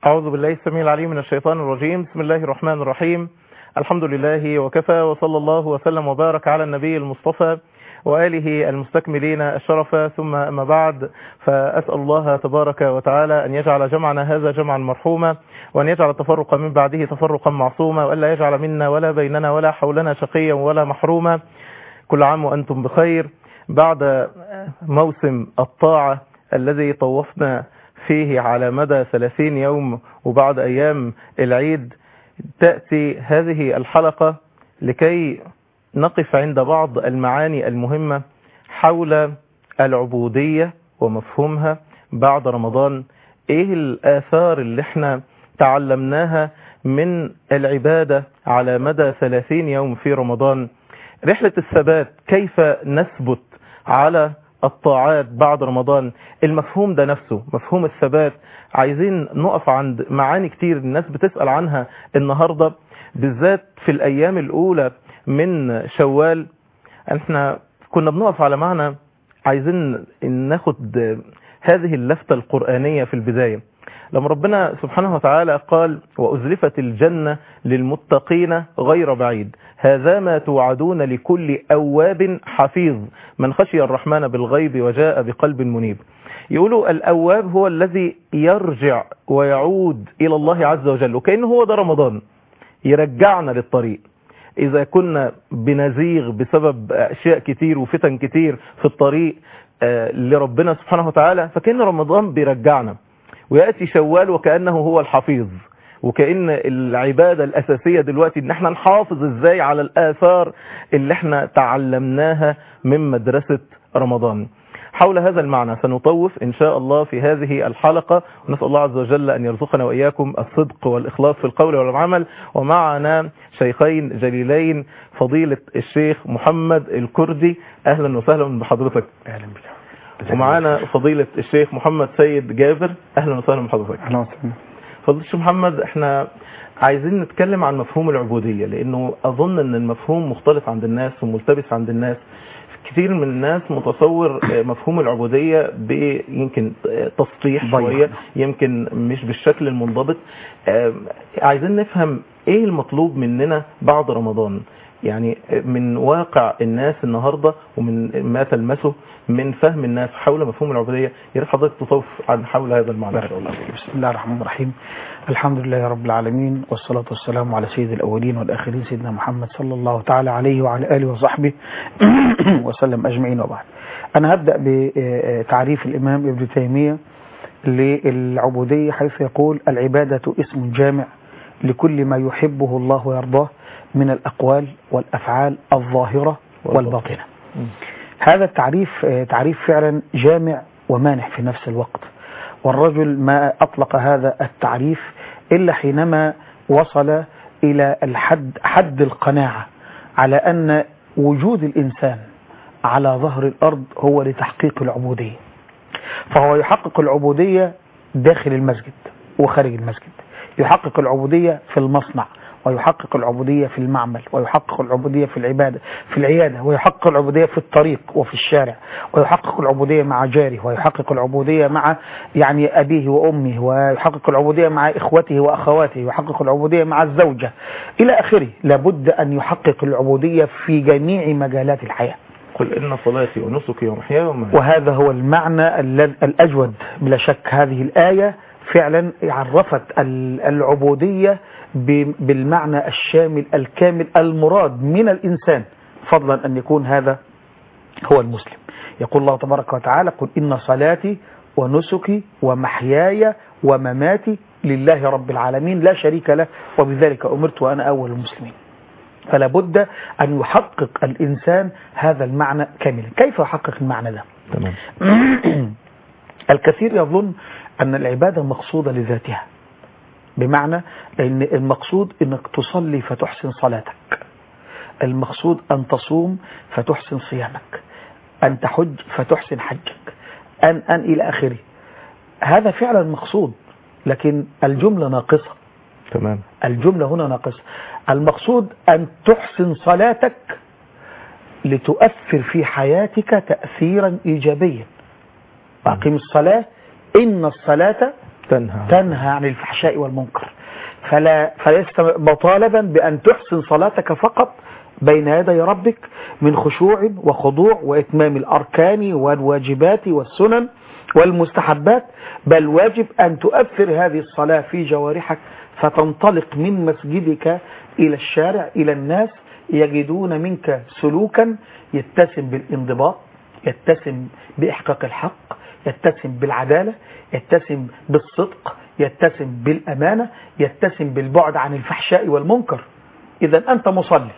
أعوذ بالله السميع العليم من الشيطان الرجيم. بسم الله الرحمن الرحيم. الحمد لله وكفى، وصلى الله وسلم وبارك على النبي المصطفى وآله المستكملين الشرف، ثم أما بعد، فأسأل الله تبارك وتعالى أن يجعل جمعنا هذا جمعا مرحوما، وأن يجعل التفرق من بعده تفرقا معصوما، وألا يجعل منا ولا بيننا ولا حولنا شقيا ولا محروما. كل عام وأنتم بخير. بعد موسم الطاعة الذي طوفنا فيه على مدى 30 يوم، وبعد أيام العيد تأتي هذه الحلقة لكي نقف عند بعض المعاني المهمة حول العبودية ومفهومها بعد رمضان. ايه الآثار اللي احنا تعلمناها من العبادة على مدى 30 يوم في رمضان؟ رحلة الثبات، كيف نثبت على الطاعات بعد رمضان؟ المفهوم ده نفسه، مفهوم الثبات، عايزين نقف عند معاني كتير الناس بتسأل عنها النهاردة، بالذات في الأيام الأولى من شوال. احنا كنا بنقف على معنى، عايزين ناخد هذه اللفتة القرآنية في البداية، لما ربنا سبحانه وتعالى قال: وأزلفت الجنة للمتقين غير بعيد، هذا ما توعدون لكل أواب حفيظ من خشي الرحمن بالغيب وجاء بقلب منيب. يقولوا الأواب هو الذي يرجع ويعود إلى الله عز وجل، وكأنه هو ده رمضان، يرجعنا للطريق. إذا كنا بنزيغ بسبب أشياء كتير وفتن كتير في الطريق لربنا سبحانه وتعالى، فكأن رمضان بيرجعنا، ويأتي شوال وكأنه هو الحفيظ، وكأن العبادة الأساسية دلوقتي ان احنا نحافظ ازاي على الآثار اللي احنا تعلمناها من مدرسة رمضان. حول هذا المعنى سنطوف إن شاء الله في هذه الحلقة، ونسأل الله عز وجل أن يرزقنا وإياكم الصدق والإخلاص في القول والعمل. ومعنا شيخين جليلين، فضيلة الشيخ محمد الكردي، أهلا وسهلا بحضرتك. أهلا بك. ومعنا فضيلة الشيخ محمد سيد جابر، أهلا وسهلا بحضرتك. أهلا وسهلا. فضيلة الشيخ محمد، احنا عايزين نتكلم عن مفهوم العبودية، لأنه أظن أن المفهوم مختلف عند الناس وملتبس عند الناس. كثير من الناس متصور مفهوم العبودية يمكن تسطيح شوية، يمكن مش بالشكل المنضبط. عايزين نفهم ايه المطلوب مننا بعد رمضان، يعني من واقع الناس النهاردة ومن ما تلمسه من فهم الناس حول مفهوم العبودية. يا ريت حضرتك تطوف عن حول هذا المعنى. بسم الله الرحمن الرحيم. الحمد لله رب العالمين، والصلاة والسلام على سيد الأولين والآخرين سيدنا محمد صلى الله تعالى عليه وعلى آله وصحبه وسلم أجمعين. وبعد، أنا هبدأ بتعريف الإمام ابن تيمية للعبودية، حيث يقول: العبادة اسم جامع لكل ما يحبه الله ويرضاه من الأقوال والأفعال الظاهرة والباطنة. هذا التعريف تعريف فعلا جامع ومانح في نفس الوقت، والرجل ما أطلق هذا التعريف إلا حينما وصل إلى حد القناعة على أن وجود الإنسان على ظهر الأرض هو لتحقيق العبودية، فهو يحقق العبودية داخل المسجد وخارج المسجد، يحقق العبودية في المصنع، ويحقق العبودية في المعمل، ويحقق العبودية في العيادة، ويحقق العبودية في الطريق وفي الشارع، ويحقق العبودية مع جاره، ويحقق العبودية مع أبيه وأمه، ويحقق العبودية مع إخوته وأخواته، ويحقق العبودية مع الزوجة إلى آخره. لابد أن يحقق العبودية في جميع مجالات الحياة. قل إن صلاتي ونسكي ومحياي ومماتي. وهذا هو المعنى الأجود بلا شك. هذه الآية فعلا عرفت العبودية بالمعنى الشامل الكامل المراد من الإنسان، فضلا أن يكون هذا هو المسلم. يقول الله تبارك وتعالى: قل إن صلاتي ونسكي ومحياي ومماتي لله رب العالمين لا شريك له وبذلك أمرت وأنا أول المسلمين. فلا بد أن يحقق الإنسان هذا المعنى كاملا. كيف يحقق المعنى ده؟ تمام. الكثير يظن أن العبادة مقصودة لذاتها، بمعنى أن المقصود أنك تصلي فتحسن صلاتك، المقصود أن تصوم فتحسن صيامك، أن تحج فتحسن حجك، أن إلى آخره. هذا فعلا مقصود، لكن الجملة ناقصة. تمام. الجملة هنا ناقصة. المقصود أن تحسن صلاتك لتؤثر في حياتك تأثيرا إيجابيا. أقيم الصلاة إن الصلاة تنهى عن الفحشاء والمنكر. فلست مطالبا بأن تحسن صلاتك فقط بين يدي ربك من خشوع وخضوع وإتمام الأركان والواجبات والسنن والمستحبات، بل واجب أن تؤثر هذه الصلاة في جوارحك، فتنطلق من مسجدك إلى الشارع إلى الناس يجدون منك سلوكا يتسم بالانضباط، يتسم بإحقاق الحق، يتسم بالعدالة، يتسم بالصدق، يتسم بالأمانة، يتسم بالبعد عن الفحشاء والمنكر. إذا أنت مصلي،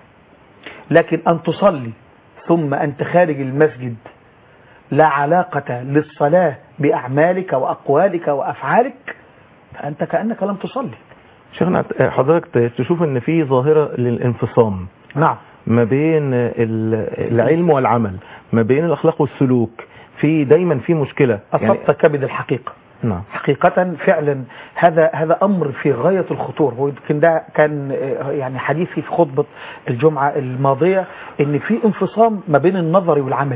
لكن أن تصلي ثم أنت خارج المسجد لا علاقة للصلاة بأعمالك وأقوالك وأفعالك، فأنت كأنك لم تصلي. شيخنا حضرتك تشوف ان في ظاهرة للانفصام نعم ما بين العلم والعمل، ما بين الأخلاق والسلوك، دايما في مشكلة. أصبت كبد الحقيقة. نعم. حقيقة فعلا هذا أمر في غاية الخطورة. ويمكن ده كان يعني حديثي في خطبة الجمعة الماضية، إن في انفصام ما بين النظري والعملي.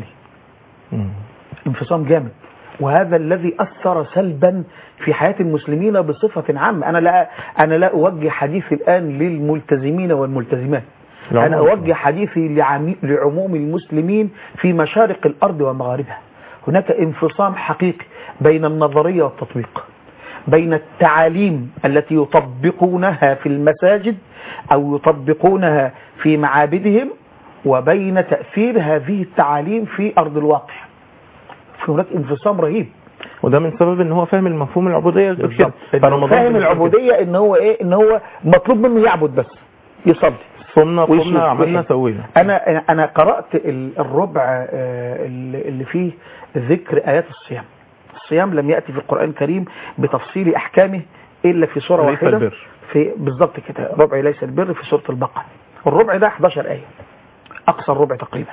انفصام جامد، وهذا الذي أثر سلبا في حياة المسلمين بصفة عامة. أنا لا أوجه حديثي الآن للملتزمين والملتزمات، أنا أوجه حديثي لعموم المسلمين في مشارق الأرض ومغاربها. هناك انفصام حقيقي بين النظرية والتطبيق، بين التعاليم التي يطبقونها في المساجد أو يطبقونها في معابدهم، وبين تأثير هذه التعاليم في أرض الواقع. في هناك انفصام رهيب، وده من سبب ان هو فاهم المفهوم العبودية. فاهم العبودية ان هو ايه، ان هو مطلوب منه يعبد بس، يصلي، صمنا عملنا سوينا. انا قرأت الربع اللي فيه ذكر آيات الصيام. الصيام لم يأتي في القرآن الكريم بتفصيل احكامه الا في سورة واحدة، في بالضبط كده ربع ليس البر في سورة البقرة. الربع ده 11 آية، اقصى الربع تقريبا.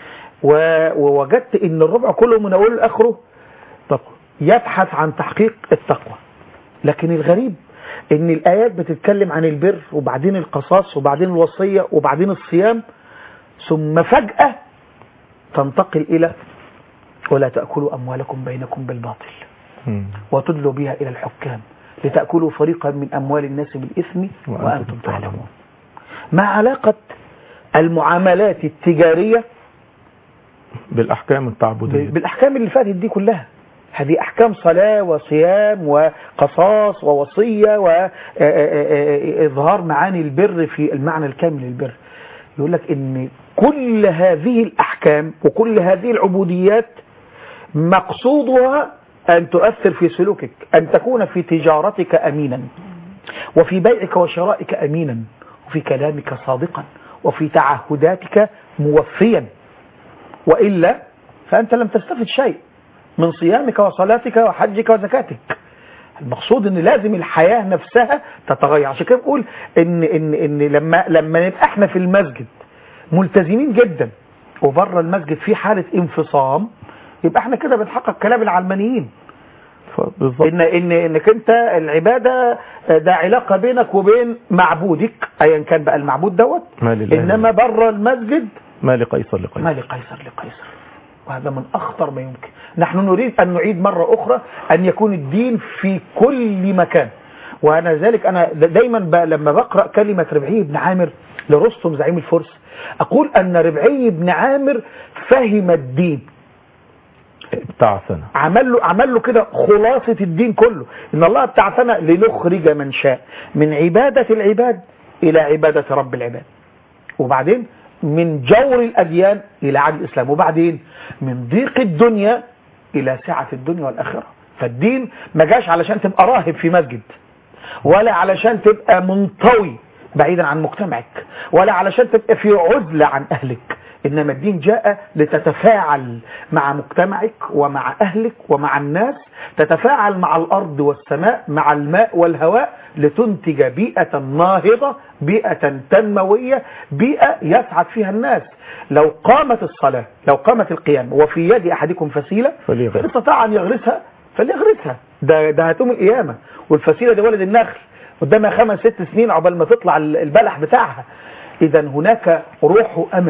ووجدت ان الربع كله من اوله لاخره يبحث عن تحقيق التقوى. لكن الغريب ان الايات بتتكلم عن البر، وبعدين القصاص، وبعدين الوصية، وبعدين الصيام، ثم فجأة تنتقل الى ولا تأكلوا اموالكم بينكم بالباطل وتدلوا بها الى الحكام لتأكلوا فريقا من اموال الناس بالاثم وانتم تعلمون. ما علاقة المعاملات التجارية بالأحكام التعبدية، بالأحكام اللي فاتت دي كلها؟ هذه أحكام صلاة وصيام وقصاص ووصية وإظهار معاني البر في المعنى الكامل للبر. يقول لك إن كل هذه الأحكام وكل هذه العبوديات مقصودها أن تؤثر في سلوكك، أن تكون في تجارتك أمينا، وفي بيعك وشرائك أمينا، وفي كلامك صادقا، وفي تعهداتك موفيا، وإلا فأنت لم تستفد شيء من صيامك وصلاتك وحجك وزكاتك. المقصود ان لازم الحياة نفسها تتغير. عشان كده بقول ان لما نبقى احنا في المسجد ملتزمين جدا وبره المسجد في حالة انفصام، يبقى احنا كده بنحقق كلام العلمانيين. انك انت العبادة ده علاقة بينك وبين معبودك ايا كان بقى المعبود دوت، انما بره المسجد ما لقيصر لقيصر، ما لقيصر لقيصر. وهذا من أخطر ما يمكن. نحن نريد أن نعيد مرة أخرى أن يكون الدين في كل مكان. وأنا ذلك أنا دايما لما بقرأ كلمة ربعي بن عامر لرستم زعيم الفرس، أقول أن ربعي بن عامر فهم الدين، ابتعثنا، عمل له كده خلاصة الدين كله. إن الله ابتعثنا لنخرج من شاء من عبادة العباد إلى عبادة رب العباد، وبعدين من جور الأديان إلى عدل الإسلام، وبعدين من ضيق الدنيا إلى سعة الدنيا والآخرة. فالدين ما جاش علشان تبقى راهب في مسجد، ولا علشان تبقى منطوي بعيدا عن مجتمعك، ولا علشان تبقى في عزلة عن أهلك. إنما الدين جاء لتتفاعل مع مجتمعك ومع أهلك ومع الناس، تتفاعل مع الأرض والسماء، مع الماء والهواء، لتنتج بيئة ناهضة، بيئة تنموية، بيئة يسعد فيها الناس. لو قامت الصلاة، لو قامت القيام وفي يد أحدكم فسيلة فإن استطاع أن يغرسها فليغرسها. ده هتقوم القيامة. والفسيلة دي ولد النخل قدامها 5-6 سنين عقبال ما تطلع البلح بتاعها. إذا هناك روح أمل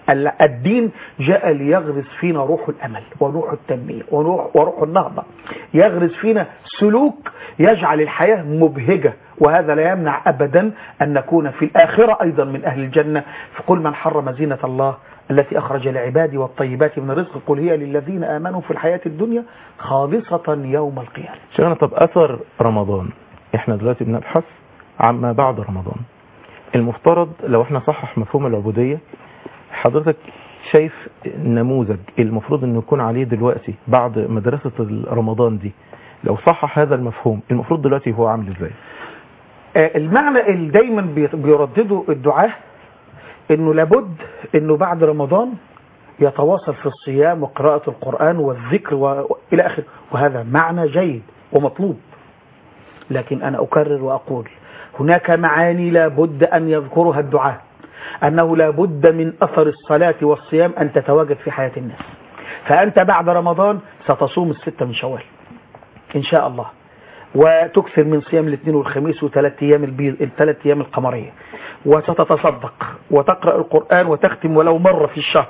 الدين جاء ليغرس فينا روح الأمل وروح التنمية وروح النهضة، يغرس فينا سلوك يجعل الحياة مبهجة، وهذا لا يمنع أبدا أن نكون في الآخرة أيضا من أهل الجنة. فقل من حرم زينة الله التي أخرج لعبادي والطيبات من الرزق قل هي للذين آمنوا في الحياة الدنيا خالصة يوم القيامة. شيخنا، طب أثر رمضان، احنا دلوقتي بنبحث عما بعد رمضان. المفترض لو احنا صحح مفهوم العبودية، حضرتك شايف نموذج المفروض انه يكون عليه دلوقتي بعد مدرسة رمضان دي، لو صحح هذا المفهوم المفروض دلوقتي هو عامل ازاي؟ المعنى اللي دايما بيردده الدعاة انه لابد انه بعد رمضان يتواصل في الصيام وقراءة القرآن والذكر والى اخره، وهذا معنى جيد ومطلوب. لكن انا اكرر واقول هناك معاني لابد ان يذكرها الدعاة، انه لابد من اثر الصلاة والصيام ان تتواجد في حياة الناس. فانت بعد رمضان ستصوم 6 من شوال ان شاء الله، وتكثر من صيام الاثنين والخميس وثلاث ايام البيض، الثلاث ايام القمرية، وستتصدق وتقرأ القرآن وتختم ولو مرة في الشهر،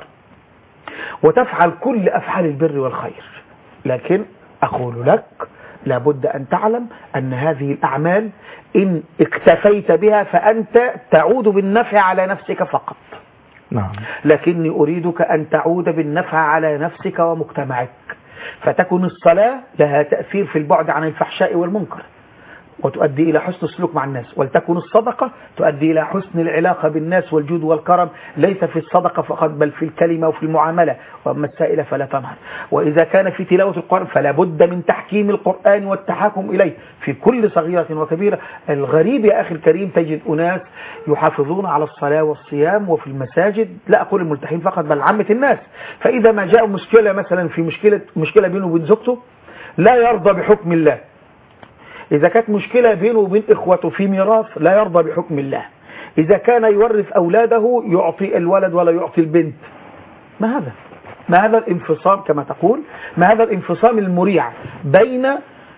وتفعل كل أفعال البر والخير. لكن أقول لك لابد أن تعلم أن هذه الأعمال إن اكتفيت بها فأنت تعود بالنفع على نفسك فقط. نعم. لكني أريدك أن تعود بالنفع على نفسك ومجتمعك، فتكون الصلاة لها تأثير في البعد عن الفحشاء والمنكر وتؤدي إلى حسن السلوك مع الناس، ولتكن الصدقة تؤدي إلى حسن العلاقة بالناس والجود والكرم، ليس في الصدقة فقط بل في الكلمة وفي المعاملة. وأما السائلة فلا تنهر. وإذا كان في تلاوة القرآن فلا بد من تحكيم القرآن والتحاكم إليه في كل صغيرة وكبيرة. الغريب يا أخي الكريم تجد أناس يحافظون على الصلاة والصيام وفي المساجد، لا أقول الملتحين فقط بل عامة الناس، فإذا ما جاء مشكلة مثلا في مشكلة بينه وبين زوجته لا يرضى بحكم الله، إذا كانت مشكلة بينه وبين إخوته في ميراث لا يرضى بحكم الله، إذا كان يورث أولاده يعطي الولد ولا يعطي البنت. ما هذا الانفصام كما تقول؟ ما هذا الانفصام المريع بين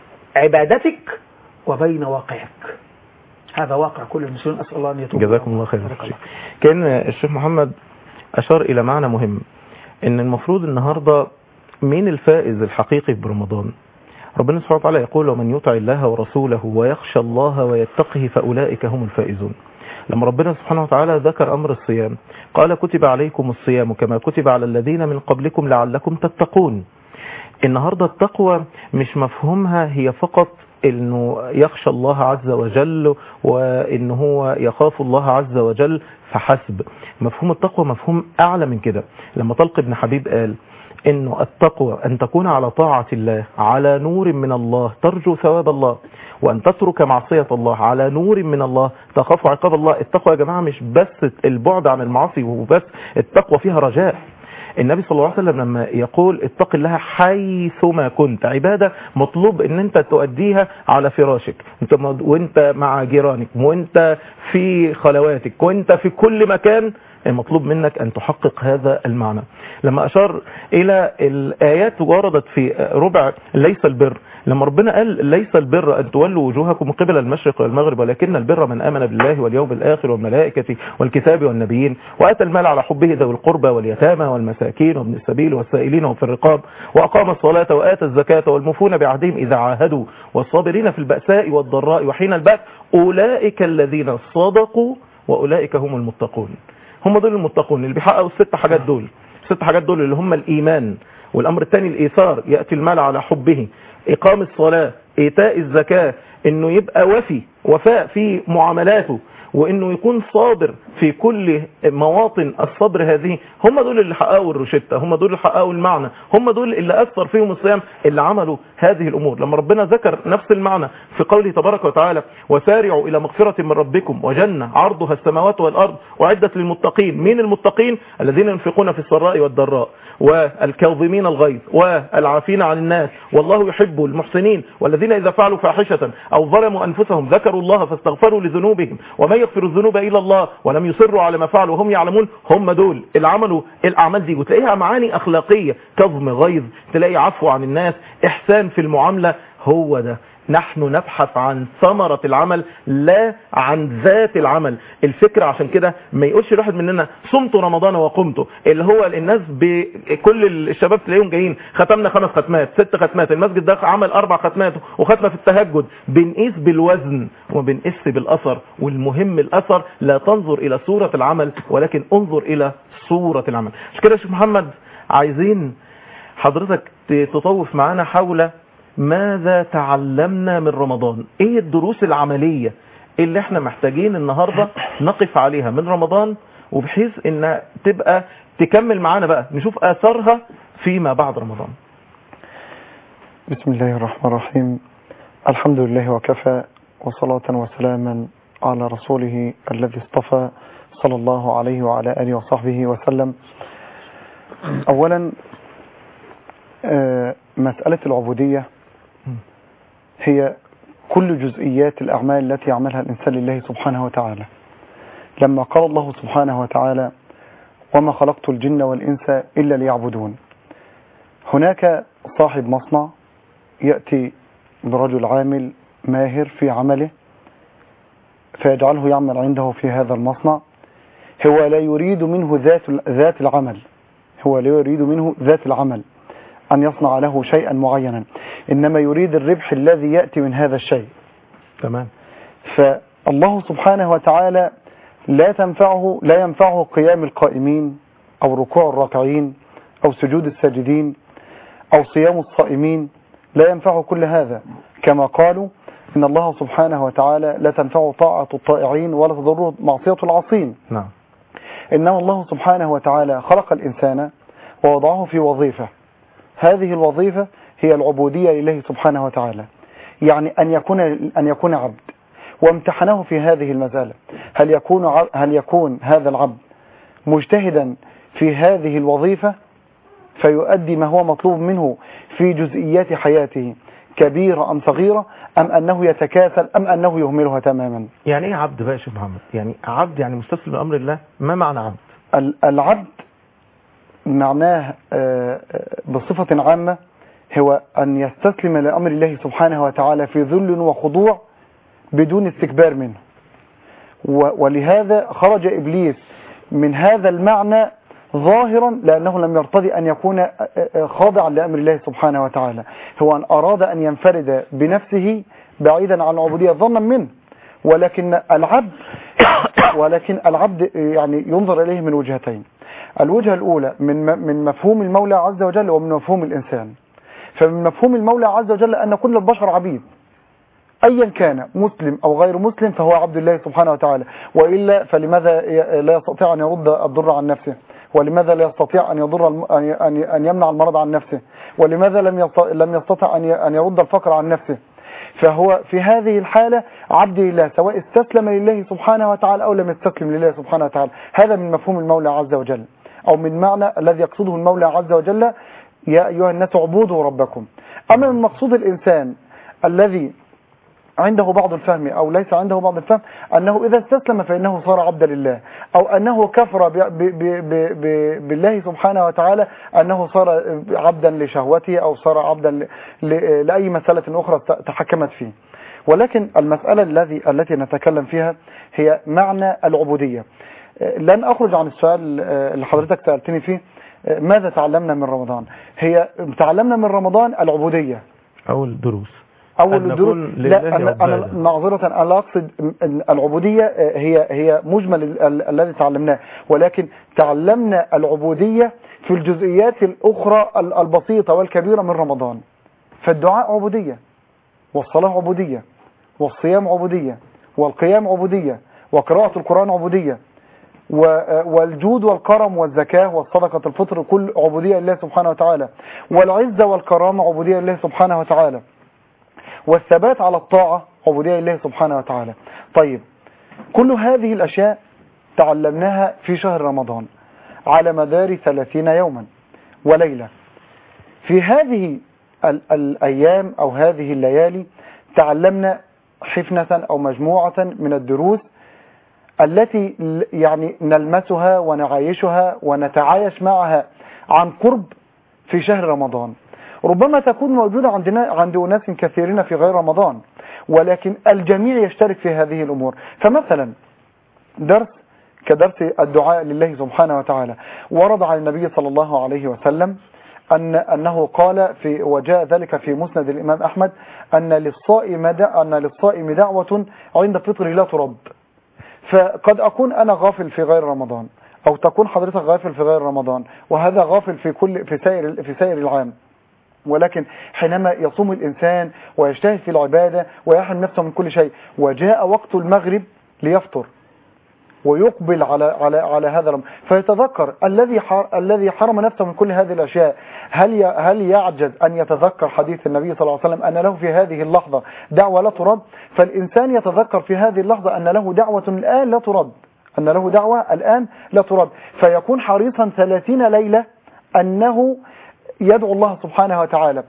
عبادتك وبين واقعك؟ هذا واقع كل المسلمين، أسأل الله أن يتوب. جزاكم الله خير. كان الشيخ محمد أشار إلى معنى مهم، إن المفروض النهاردة مين الفائز الحقيقي برمضان؟ ربنا سبحانه وتعالى يقول ومن يطع الله ورسوله ويخشى الله ويتقه فأولئك هم الفائزون. لما ربنا سبحانه وتعالى ذكر أمر الصيام قال كتب عليكم الصيام كما كتب على الذين من قبلكم لعلكم تتقون. النهاردة التقوى مش مفهومها هي فقط انه يخشى الله عز وجل وانه هو يخاف الله عز وجل فحسب. مفهوم التقوى مفهوم اعلى من كده. لما طلق بن حبيب قال انه التقوى ان تكون على طاعة الله على نور من الله ترجو ثواب الله، وان تترك معصية الله على نور من الله تخاف عقاب الله. التقوى يا جماعة مش بس البعد عن المعاصي وبس، التقوى فيها رجاء. النبي صلى الله عليه وسلم لما يقول اتق الله حيثما كنت، عبادة مطلوب ان انت تؤديها على فراشك وانت مع جيرانك وانت في خلواتك وانت في كل مكان، المطلوب منك أن تحقق هذا المعنى. لما أشار إلى الآيات وردت في ربع ليس البر، لما ربنا قال ليس البر أن تولوا وجوهكم قبل المشرق والمغرب ولكن البر من آمن بالله واليوم الآخر والملائكة والكتاب والنبيين وآتى المال على حبه ذوي القربى واليتامى والمساكين وابن السبيل والسائلين وفي الرقاب وأقام الصلاة وآتى الزكاة والموفون بعهدهم إذا عاهدوا والصابرين في البأساء والضراء وحين البأس أولئك الذين صدقوا وأولئك هم المتقون. هم دول المتقون اللي بيحققوا الست حاجات دول. الست حاجات دول اللي هم الإيمان، والأمر الثاني الإيثار، يأتي المال على حبه، إقام الصلاة، إيتاء الزكاة، إنه يبقى وفاء في معاملاته، وإنه يكون صابر في كل مواطن الصبر. هذه هم دول اللي حققوا الروشتة، هم دول اللي حققوا المعنى، هم دول اللي أثر فيهم الصيام، اللي عملوا هذه الأمور. لما ربنا ذكر نفس المعنى في قوله تبارك وتعالى وسارعوا إلى مغفرة من ربكم وجنة عرضها السماوات والأرض وعدة للمتقين. مين المتقين؟ الذين ينفقون في السراء والضراء والكاظمين الغيظ والعافين عن الناس والله يحب المحسنين والذين إذا فعلوا فاحشة أو ظلموا أنفسهم ذكروا الله فاستغفروا لذنوبهم وما يغفر الذنوب إلا الله ولم يصروا على ما فعلوا وهم يعلمون. هم دول اللي عملوا الأعمال دي، وتلاقيها معاني أخلاقية، كظم غيظ، تلاقي عفو عن الناس، إحسان في المعاملة. هو ده نحن نبحث عن ثمرة العمل لا عن ذات العمل. الفكرة عشان كده ما يقولش الواحد مننا صمت رمضان وقمته، اللي هو الناس كل الشباب تلاقيهم جايين ختمنا 5 ختمات 6 ختمات، المسجد ده عمل 4 ختمات وختمة في التهجد. بنقيس بالوزن وبنقيس بالأثر، والمهم الأثر. لا تنظر إلى صورة العمل ولكن انظر إلى صورة العمل. عشان كده يا شيخ محمد عايزين حضرتك تطوف معانا حول ماذا تعلمنا من رمضان. ايه الدروس العملية اللي احنا محتاجين النهاردة نقف عليها من رمضان، وبحيث ان تبقى تكمل معانا بقى نشوف اثارها فيما بعد رمضان. بسم الله الرحمن الرحيم. الحمد لله وكفى، وصلاة وسلاما على رسوله الذي اصطفى صلى الله عليه وعلى آله وصحبه وسلم. أولا مسألة العبودية هي كل جزئيات الأعمال التي يعملها الإنسان لله سبحانه وتعالى. لما قال الله سبحانه وتعالى وما خلقت الجن والإنس إلا ليعبدون، هناك صاحب مصنع يأتي برجل عامل ماهر في عمله فيجعله يعمل عنده في هذا المصنع. هو لا يريد منه ذات العمل، هو لا يريد منه ذات العمل أن يصنع له شيئا معينا، إنما يريد الربح الذي يأتي من هذا الشيء. تمام. فالله سبحانه وتعالى لا ينفعه قيام القائمين أو ركوع الراكعين أو سجود الساجدين أو صيام الصائمين، لا ينفعه كل هذا. كما قالوا إن الله سبحانه وتعالى لا تنفع طاعة الطائعين ولا تضر معصية العاصين. نعم. إنما الله سبحانه وتعالى خلق الإنسان ووضعه في وظيفة، هذه الوظيفة هي العبودية لله سبحانه وتعالى، يعني أن يكون عبد، وامتحنه في هذه المسألة. هل يكون هذا العبد مجتهدا في هذه الوظيفة فيؤدي ما هو مطلوب منه في جزئيات حياته كبيرة أم صغيرة، أم أنه يتكاسل، أم أنه يهملها تماما؟ يعني ايه عبد بقى يا شيخ محمد؟ يعني عبد يعني مستسلم لأمر الله. ما معنى عبد؟ العبد معناه بصفة عامة هو أن يستسلم لأمر الله سبحانه وتعالى في ذل وخضوع بدون استكبار منه. ولهذا خرج إبليس من هذا المعنى ظاهرا، لأنه لم يرتضي أن يكون خاضعا لأمر الله سبحانه وتعالى. هو أن أراد أن ينفرد بنفسه بعيدا عن العبودية ظنا منه. ولكن العبد يعني ينظر إليه من وجهتين. الوجهة الأولى من مفهوم المولى عز وجل ومن مفهوم الإنسان. فمن مفهوم المولى عز وجل أن كل البشر عبيد، أيا كان مسلم أو غير مسلم فهو عبد الله سبحانه وتعالى. وإلا فلماذا لا يستطيع أن يرد الضر عن نفسه؟ ولماذا لا يستطيع أن يمنع المرض عن نفسه؟ ولماذا لم يستطع أن يرد الفقر عن نفسه؟ فهو في هذه الحالة عبد لله، سواء استسلم لله سبحانه وتعالى أو لم يستسلم لله سبحانه وتعالى. هذا من مفهوم المولى عز وجل، أو من معنى الذي يقصده المولى عز وجل: يا أيها الناس اعبدوا ربكم. أما من مقصود الإنسان الذي عنده بعض الفهم أو ليس عنده بعض الفهم، أنه إذا استسلم فإنه صار عبدا لله، أو أنه كفر بالله سبحانه وتعالى، أنه صار عبدا لشهوته أو صار عبدا لأي مسألة أخرى تحكمت فيه. ولكن المسألة التي نتكلم فيها هي معنى العبودية. لن أخرج عن السؤال اللي حضرتك سألتني فيه: ماذا تعلمنا من رمضان؟ هي تعلمنا من رمضان العبودية. أول الدروس. لا، أنا معذرة، أنا أقصد العبودية هي مجمل الذي تعلمناه، ولكن تعلمنا العبودية في الجزئيات الأخرى البسيطة والكبيرة من رمضان. فالدعاء عبودية، والصلاة عبودية، والصيام عبودية، والقيام عبودية، وقراءة القرآن عبودية، والجود والكرم والزكاة والصدقة الفطر كل عبودية لله سبحانه وتعالى، والعزة والكرامة عبودية لله سبحانه وتعالى، والثبات على الطاعة عبودية لله سبحانه وتعالى. طيب، كل هذه الأشياء تعلمناها في شهر رمضان على مدار 30 يوما وليلة. في هذه الأيام أو هذه الليالي تعلمنا حفنة أو مجموعة من الدروس التي يعني نلمسها ونعايشها ونتعايش معها عن قرب في شهر رمضان. ربما تكون موجودة عند أناس كثيرين في غير رمضان، ولكن الجميع يشترك في هذه الأمور. فمثلا درس كدرس الدعاء لله سبحانه وتعالى ورد عن النبي صلى الله عليه وسلم أنه قال وجاء ذلك في مسند الإمام أحمد أن للصائم دعوة عند فطره لا ترد. فقد أكون أنا غافل في غير رمضان، أو تكون حضرتك غافل في غير رمضان، وهذا غافل في سائر العام، ولكن حينما يصوم الإنسان ويجتهد في العبادة ويحرم نفسه من كل شيء، وجاء وقت المغرب ليفطر ويقبل على هذا الأمر، فيتذكر الذي حرم نفسه من كل هذه الأشياء، هل يعجز أن يتذكر حديث النبي صلى الله عليه وسلم أن له في هذه اللحظة دعوة لا ترد؟ فالإنسان يتذكر في هذه اللحظة أن له دعوة الآن لا ترد، أن له دعوة الآن لا ترد، فيكون حريصا 30 ليلة أنه يدعو الله سبحانه وتعالى،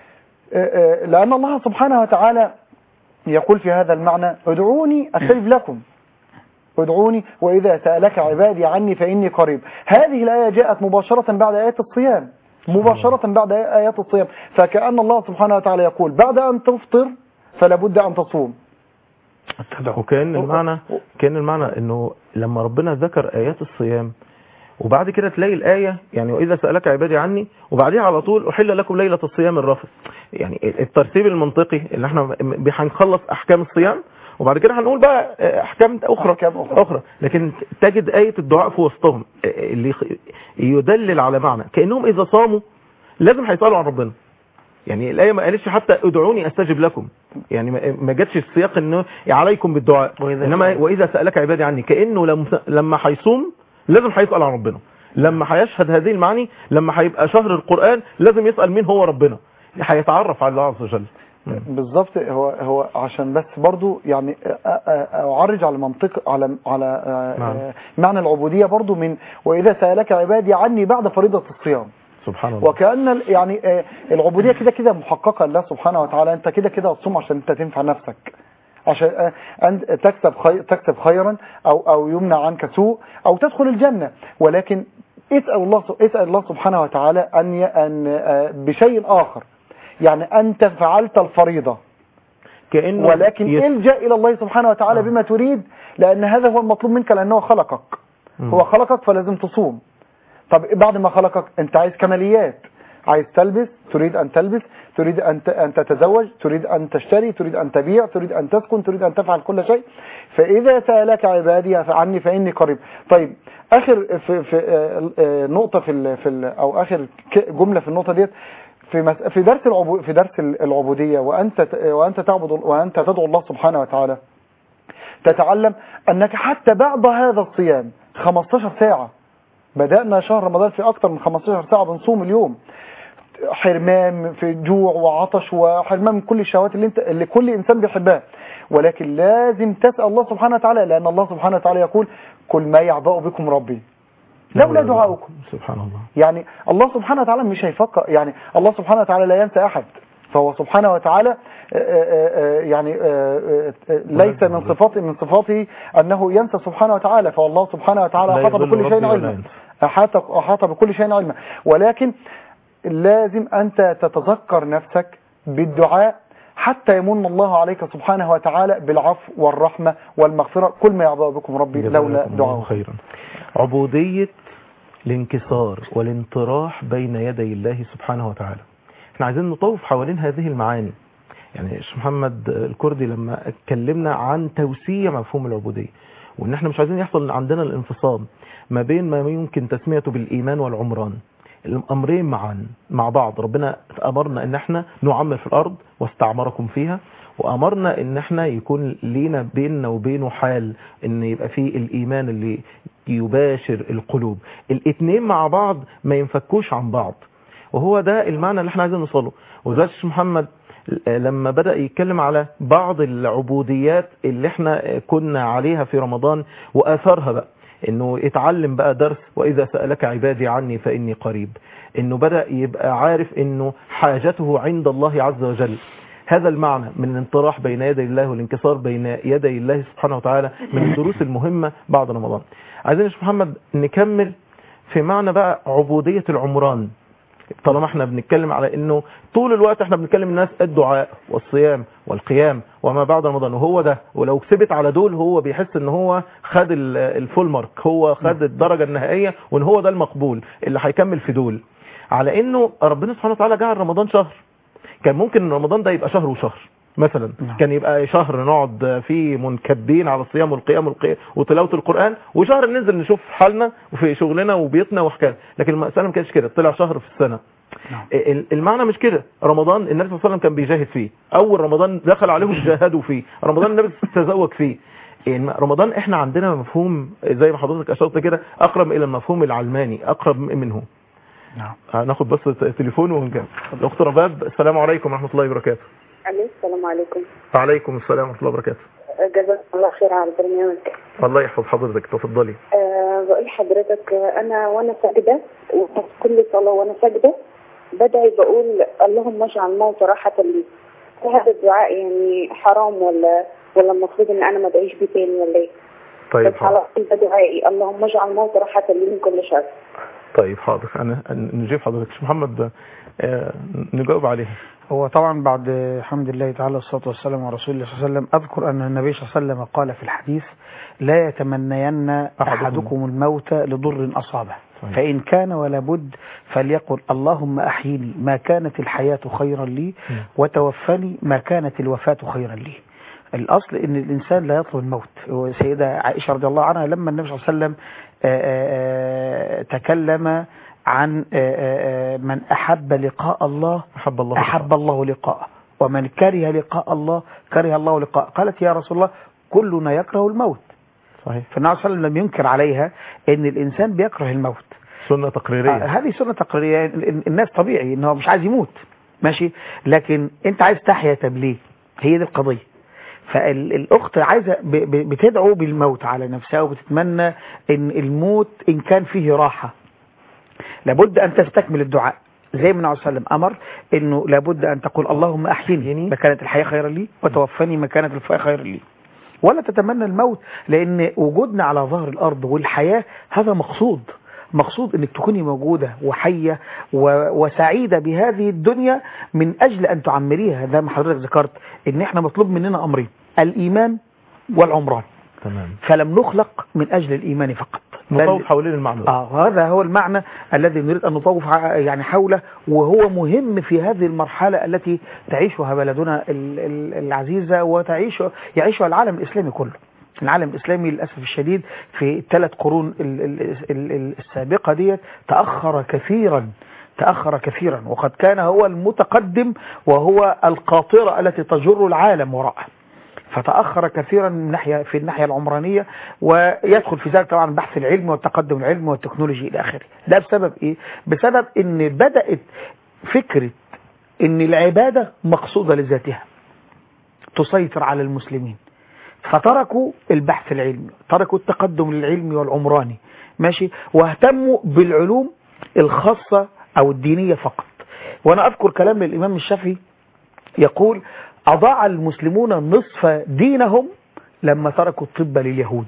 لأن الله سبحانه وتعالى يقول في هذا المعنى: ادعوني أستجب لكم، ادعوني وإذا سألك عبادي عني فإني قريب. هذه الآية جاءت مباشرة بعد آيات الصيام، مباشرة بعد آيات الصيام، فكأن الله سبحانه وتعالى يقول بعد أن تفطر فلا بد أن تصوم. وكأن المعنى أنه لما ربنا ذكر آيات الصيام وبعد كده تلاقي الآية يعني وإذا سألك عبادي عني، وبعدها على طول أحل لكم ليلة الصيام الرفث. يعني الترتيب المنطقي اللي احنا هنخلص أحكام الصيام وبعد كده هنقول بقى أحكام أخرى، لكن تجد آية الدعاء في وسطهم اللي يدلل على معنى كأنهم إذا صاموا لازم هيسألوا عن ربنا. يعني الآية ما قالتش حتى ادعوني أستجب لكم، يعني ما جاتش السياق إنه عليكم بالدعاء، إنما وإذا سألك عبادي عني، كأنه لما هيصوم لازم هيسأل عن ربنا، لما هيشهد هذه المعاني، لما هيبقى شهر القرآن لازم يسأل مين هو ربنا، هيتعرف على الله عز وجل. بالظبط. هو عشان بس برضو يعني أعرج على منطق على معنى العبودية برضو من وإذا سألك عبادي عني بعد فريضة الصيام. سبحان الله. وكأن يعني العبودية كده محققة لله سبحانه وتعالى. أنت كده تصوم عشان أنت تنفع نفسك، عشان أنت تكسب خيرا أو يمنع عنك سوء أو تدخل الجنة. ولكن اسأل الله سبحانه وتعالى أن بشيء آخر، يعني أنت فعلت الفريضة كأنه ولكن الجأ إلى الله سبحانه وتعالى بما تريد، لأن هذا هو المطلوب منك، لأنه خلقك. هو خلقك فلازم تصوم. طب بعد ما خلقك أنت عايز كماليات، عايز تلبس تريد أن تلبس، تريد أن تتزوج، تريد أن تشتري، تريد أن تبيع، تريد أن تسكن، تريد أن تفعل كل شيء. فإذا سألك عبادي عني فإني قريب. طيب آخر في نقطة أو آخر جملة في النقطة ديت في درس العبودية، وأنت تعبد وأنت تدعو الله سبحانه وتعالى، تتعلم أنك حتى بعد هذا الصيام 15 ساعة، بدأنا شهر رمضان في أكثر من 15 ساعة بنصوم اليوم، حرمان في جوع وعطش وحرمان من كل الشهوات اللي كل إنسان بيحبها، ولكن لازم تسأل الله سبحانه وتعالى، لأن الله سبحانه وتعالى يقول: كل ما يعبأ بكم ربي لولا دعاؤكم. سبحان الله. يعني الله سبحانه وتعالى مش هيفكر، يعني الله سبحانه وتعالى لا ينسى أحد، فهو سبحانه وتعالى يعني ليس من صفاته أنه ينسى سبحانه وتعالى، فالله سبحانه وتعالى أحاط بكل شيء علما، أحاط بكل شيء علما. ولكن لازم أنت تتذكر نفسك بالدعاء حتى يمن الله عليك سبحانه وتعالى بالعفو والرحمة والمغفرة. كل ما يعبأ بكم ربي لولا دعاء. خيرا. عبودية الانكسار والانطراح بين يدي الله سبحانه وتعالى، احنا عايزين نطوف حوالين هذه المعاني. يعني الشيخ محمد الكردي لما اتكلمنا عن توسيع مفهوم العبودية، وان احنا مش عايزين يحصل عندنا الانفصام ما بين ما يمكن تسميته بالإيمان والعمران، الأمرين مع بعض. ربنا أمرنا ان احنا نعمر في الأرض واستعمركم فيها، وأمرنا ان احنا يكون لينا بيننا وبينه حال ان يبقى فيه الإيمان اللي يباشر القلوب. الاثنين مع بعض ما ينفكوش عن بعض، وهو ده المعنى اللي احنا عايزين نوصله. وزي الشيخ محمد لما بدأ يتكلم على بعض العبوديات اللي احنا كنا عليها في رمضان وآثارها بقى، انه يتعلم بقى درس وإذا سألك عبادي عني فإني قريب، انه بدأ يبقى عارف انه حاجته عند الله عز وجل. هذا المعنى من الانطراح بين يدي الله والانكسار بين يدي الله سبحانه وتعالى من الدروس المهمة بعد رمضان. عايزين يا شيخ محمد نكمل في معنى بقى عبودية العمران، طالما احنا بنتكلم على انه طول الوقت احنا بنتكلم الناس الدعاء والصيام والقيام وما بعد رمضان، وهو ده، ولو كسبت على دول هو بيحس ان هو خد الفول مارك، هو خد الدرجة النهائية، وان هو ده المقبول اللي هيكمل في دول. على انه ربنا سبحانه وتعالى جعل رمضان شهر، كان ممكن رمضان ده يبقى شهر وشهر مثلا. كان يبقى شهر نقعد فيه منكبين على الصيام والقيام وتلاوة القرآن، وشهر ننزل نشوف حالنا وفي شغلنا وبيتنا وحكاية. لكن المسألة ما كانتش كده، طلع شهر في السنة. المعنى مش كده. رمضان النبي صلى الله عليه وسلم كان بيجاهد فيه، اول رمضان دخل عليهم جاهدوا فيه، رمضان النبي تزوج فيه. رمضان احنا عندنا مفهوم زي ما حضرتك اشرت كده اقرب الى المفهوم العلماني، اقرب منه. هناخد بس تليفون ونجاوب. الاخت رباب، السلام عليكم ورحمه الله وبركاته. السلام عليكم. وعليكم السلام ورحمه الله وبركاته. جزاك الله خير على البرنامج. الله يحفظ حضرتك، تفضلي. بقول لحضرتك وانا ساجده، كل صلاه وانا ساجده بدعي بقول اللهم اجعل الموت راحه لي. هذا الدعاء يعني حرام ولا المفروض ان انا ما ادعيش بيه تاني ولا ايه؟ طيب بس على طول دعائي اللهم اجعل الموت راحه لي من كل شر. طيب حاضر، انا نجيب حضرتك شيخ محمد نجاوب عليها. هو طبعا بعد الحمد لله تعالى والصلاة والسلام على رسول الله صلى الله عليه وسلم، أذكر أن النبي صلى الله عليه وسلم قال في الحديث: لا يتمنين أحدكم الموت لضر أصابه، فإن كان ولا بد فليقل اللهم أحيني ما كانت الحياة خيرا لي، وتوفني ما كانت الوفاة خيرا لي. الأصل أن الإنسان لا يطلب الموت. سيدة عائشة رضي الله عنها لما النبي صلى الله عليه وسلم تكلم عن من أحب لقاء الله أحب الله لقاءه، ومن كره لقاء الله كره الله لقاءه. قالت يا رسول الله كلنا يكره الموت. صحيح. فالنبي صلى الله عليه وسلم لم ينكر عليها ان الانسان بيكره الموت. سنة تقريرية. هذه سنة تقريرية. الناس طبيعي انه مش عايز يموت، ماشي، لكن انت عايز تحيا. طب ليه؟ هي دي القضية. فالاخت عايزة بتدعو بالموت على نفسها، وبتتمنى ان الموت ان كان فيه راحة لابد ان تستكمل الدعاء، زي ما النبي صلى الله عليه وسلم امر انه لابد ان تقول اللهم احيني ما كانت الحياة خيرا لي، وتوفني ما كانت الوفاة خيرا لي. ولا تتمنى الموت، لان وجودنا على ظهر الارض والحياة هذا مقصود انك تكوني موجودة وحية وسعيدة بهذه الدنيا من اجل ان تعمريها. زي ما حضرتك ذكرت ان احنا مطلوب مننا امرين: الايمان والعمران. تمام. فلم نخلق من اجل الايمان فقط، نطوف حوالين المعنى. هذا هو المعنى الذي نريد ان نطوف يعني حوله، وهو مهم في هذه المرحلة التي تعيشها بلدنا العزيزة يعيشها العالم الاسلامي كله. العالم الإسلامي للأسف الشديد في الثلاث قرون السابقة دي تأخر كثيرا، وقد كان هو المتقدم وهو القاطرة التي تجر العالم وراءه، فتأخر كثيرا في الناحية العمرانية، ويدخل في ذلك طبعا بحث العلم والتقدم العلمي والتكنولوجي إلى آخره. ده بسبب إيه؟ بسبب إن بدأت فكرة إن العبادة مقصودة لذاتها تسيطر على المسلمين، فتركوا البحث العلمي، تركوا التقدم العلمي والعمراني، ماشي، واهتموا بالعلوم الخاصة أو الدينية فقط. وأنا أذكر كلام الإمام الشافعي يقول: أضاع المسلمون نصف دينهم لما تركوا الطب لليهود.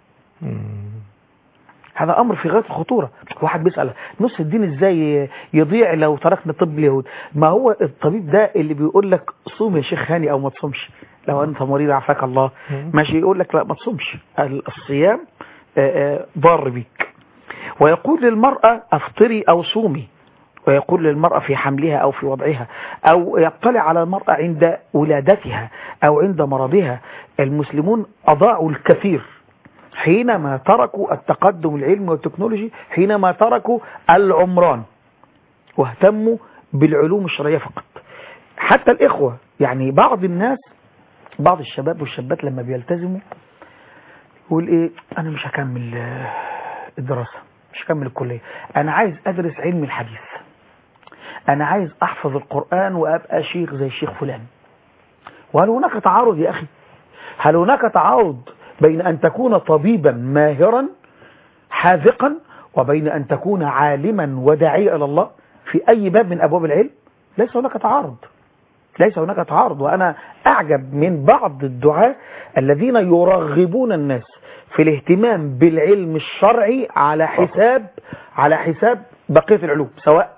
هذا أمر في غاية الخطورة. واحد بيسأل نصف الدين إزاي يضيع لو تركنا طب اليهود؟ ما هو الطبيب ده اللي بيقول لك صوم يا شيخ هاني أو ما تصومش، لو أنت مريض عافاك الله، ماشي، يقول لك لا ما تصومش، الصيام ضار بيك. ويقول للمرأة أفطري أو صومي، ويقول للمرأة في حملها أو في وضعها، أو يطلع على المرأة عند ولادتها أو عند مرضها. المسلمون أضاعوا الكثير حينما تركوا التقدم العلمي والتكنولوجي، حينما تركوا العمران واهتموا بالعلوم الشرعية فقط. حتى الإخوة، يعني بعض الناس، بعض الشباب والشابات لما بيلتزموا يقول إيه: أنا مش هكمل الدراسة، مش هكمل الكلية، أنا عايز أدرس علم الحديث، أنا عايز أحفظ القرآن وأبقى شيخ زي الشيخ فلان. وهل هناك تعارض يا أخي؟ هل هناك تعارض بين أن تكون طبيبا ماهرا حاذقا وبين أن تكون عالما وداعيا إلى الله في أي باب من أبواب العلم؟ ليس هناك تعارض، ليس هناك تعارض. وأنا أعجب من بعض الدعاة الذين يرغبون الناس في الاهتمام بالعلم الشرعي على حساب بقية العلوم، سواء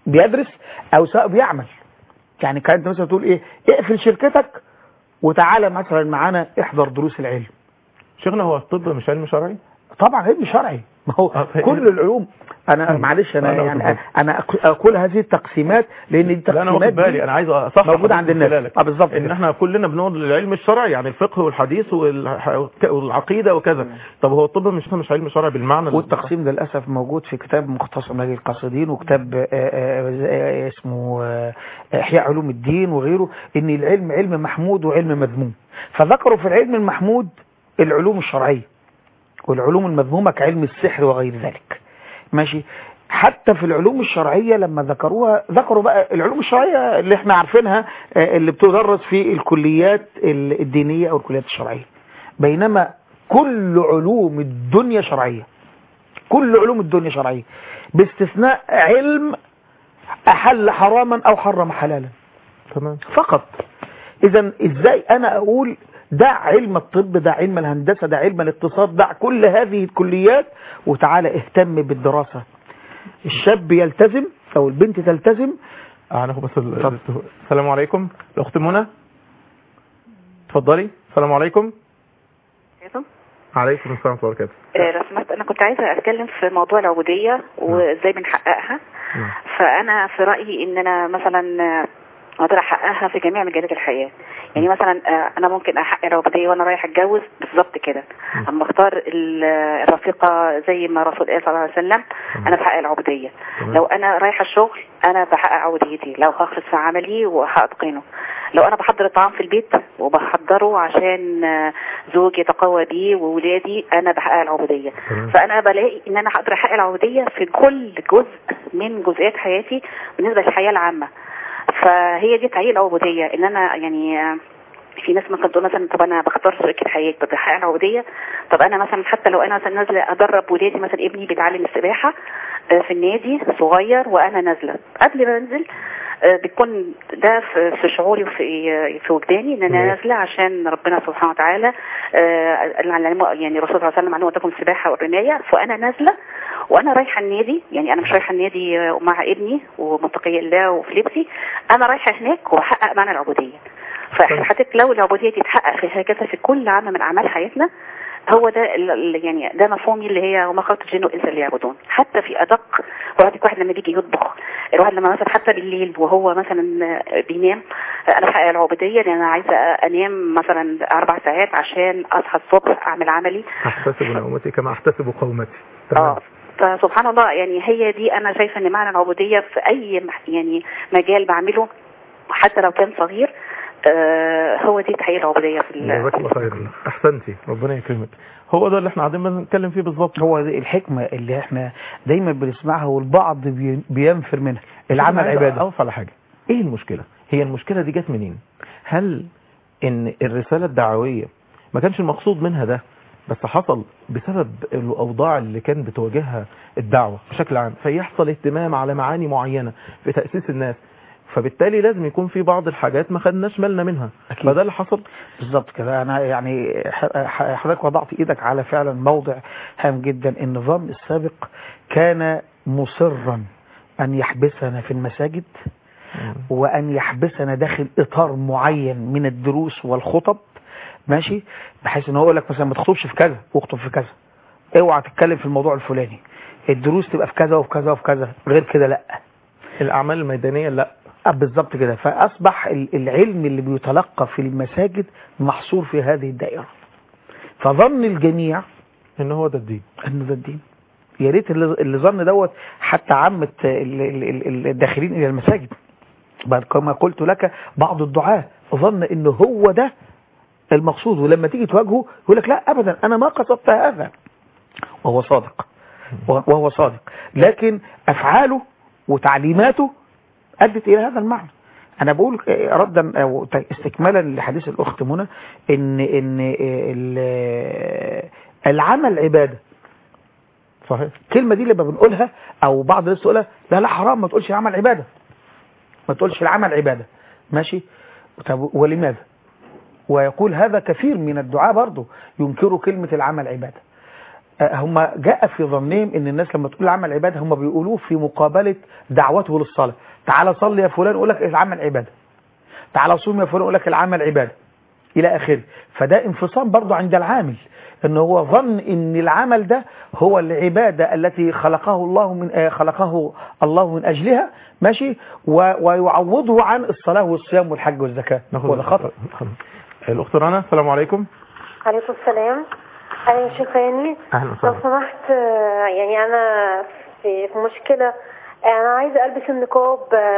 بيدرس او سواء بيعمل. يعني كانت مثلا تقول ايه، اقفل شركتك وتعالى مثلا معانا احضر دروس العلم. شيخنا هو الطب مش علم شرعي؟ طبعا علم شرعي، ما هو كل العلوم. انا معلش انا اقول هذه التقسيمات لان دي لا انا واخد بالي، انا عايز اصحح موجوده عند الناس. بالظبط ان احنا كلنا بنقول العلم الشرعي يعني الفقه والحديث والعقيده وكذا. طب هو الطب مش علم شرعي بالمعنى والتقسيم ده للاسف موجود في كتاب مختصر ناجي القاصدين وكتاب اسمه احياء علوم الدين وغيره، ان العلم علم محمود وعلم مذموم. فذكروا في العلم المحمود العلوم الشرعيه، والعلوم المذمومة كعلم السحر وغير ذلك. ماشي. حتى في العلوم الشرعية لما ذكروها ذكروا بقى العلوم الشرعية اللي احنا عارفينها اللي بتدرس في الكليات الدينية او الكليات الشرعية، بينما كل علوم الدنيا شرعية، كل علوم الدنيا شرعية باستثناء علم احل حراما او حرم حلالا. تمام. فقط. اذا ازاي انا اقول دع علم الطب، دع علم الهندسة، دع علم الاقتصاد، دع كل هذه الكليات وتعالى اهتم بالدراسة. الشاب يلتزم او البنت تلتزم. هناخد بس السلام عليكم الاخت منى، اتفضلي. السلام عليكم. عليكم السلام ورحمه الله وبركاته. لو سمحت انا كنت عايزه اتكلم في موضوع العبوديه وازاي بنحققها. فانا في رايي ان انا مثلا اقدر احققها في جميع مجالات الحياه. يعني مثلا انا ممكن احقق العبوديه وانا رايح اتجوز بالظبط كده، اما اختار الرفيقه زي ما الرسول قال صلى الله عليه وسلم انا بحقق العبوديه. لو انا رايحه الشغل انا بحقق عبوديتي، لو هخلص في عملي وهاتقنه. لو انا بحضر الطعام في البيت وبحضره عشان زوجي يتقوى بيه وولادي انا بحقق العبوديه. فانا بلاقي ان انا هقدر احقق العبوديه في كل جزء من جزئيات حياتي بالنسبه للحياه العامه. فهي دي تعيين العبوديه، ان انا يعني في ناس ممكن تقول مثلا طب انا بختار شريك الحياه بحقق العبوديه. طب انا مثلا حتى لو انا مثلا نازله ادرب ولادي، مثلا ابني بيتعلم السباحه في النادي صغير وانا نازله، قبل ما انزل بيكون ده في شعوري وفي وجداني ان انا نازله عشان ربنا سبحانه وتعالى يعني الرسول صلى الله عليه وسلم علمنا لكم السباحه والرمايه. فانا نازله وانا رايحه النادي، يعني انا مش رايحه النادي مع ابني ومتقيه الله وفي لبسي، انا رايحه هناك وبحقق معنى العبوديه. فحضرتك لو العبوديه دي تتحقق في هكذا في كل عمل من اعمال حياتنا، هو ده يعني ده مفهومي اللي هي وما خلقت الجن والانس الا ليعبدون. حتى في ادق واحد لما بيجي يطبخ، الواحد لما مثلا حتى بالليل وهو مثلا بينام، انا بحقق العبوديه لان انا عايزه انام مثلا 4 ساعات عشان اصحى الصبح اعمل عملي. احتسب نومتي كما احتسب قومتي. فسبحان الله، يعني هي دي انا شايفه ان معنى العبوديه في اي يعني مجال بعمله حتى لو كان صغير هو دي تحقيق العبوديه في جزاك الله خير. احسنتي، ربنا يكرمك. هو ده اللي احنا قاعدين بنتكلم فيه بالظبط. هو دي الحكمه اللي احنا دايما بنسمعها والبعض بينفر منها. العمل عباده. اوصل لحاجه، ايه المشكله؟ هي المشكله دي جت منين؟ هل ان الرساله الدعويه ما كانش المقصود منها ده، بس حصل بسبب الاوضاع اللي كان بتواجهها الدعوه بشكل عام، فيحصل اهتمام على معاني معينه في تاسيس الناس، فبالتالي لازم يكون في بعض الحاجات ما خدناش بالنا منها. أكيد. فده اللي حصل بالظبط كده. انا يعني حضرتك وضعت ايدك على فعلا موضع هام جدا. النظام السابق كان مصرا ان يحبسنا في المساجد وان يحبسنا داخل اطار معين من الدروس والخطب، ماشي، بحيث ان هو يقول لك مثلا ما تخطبش في كذا واخطب في كذا، اوعى تتكلم في الموضوع الفلاني، الدروس تبقى في كذا وفي كذا وفي كذا، غير كده لا، الاعمال الميدانيه لا. بالظبط كده. فاصبح العلم اللي بيتلقى في المساجد محصور في هذه الدائره، فظن الجميع ان هو ده الدين، انه ده الدين. يا ريت اللي ظن دوت حتى عامه الداخلين الى المساجد. بعد كما قلت لك بعض الدعاة ظن ان هو ده المقصود، ولما تيجي تواجهه يقول لك لا ابدا انا ما قصدت هذا، وهو صادق، لكن افعاله وتعليماته ادت الى هذا المعنى. انا بقول ردا او استكمالا لحديث الاخت منى ان العمل عباده. صحيح. الكلمه دي لما بنقولها او بعض الناس تقولها لا حرام، ما تقولش العمل عباده، ما تقولش العمل عباده، ماشي. طب ولماذا؟ ويقول هذا كثير من الدعاء برضه ينكروا كلمه العمل عباده. هم جاء في ظنهم ان الناس لما تقول العمل عباده هم بيقولوه في مقابله دعوته للصلاه. تعالى صلي يا فلان، يقول لك العمل عباده. تعالى صوم يا فلان، يقول لك العمل عباده الى اخره. فده انفصام برضه عند العامل، ان هو ظن ان العمل ده هو العباده التي خلقه الله من اجلها، ماشي، ويعوضه عن الصلاه والصيام والحج والزكاه. وده خطأ. الاخت رنا، السلام عليكم. عليكم السلام. انا يا شيخ هاني، لو سمحت، يعني انا في مشكله. انا عايزه البس النقاب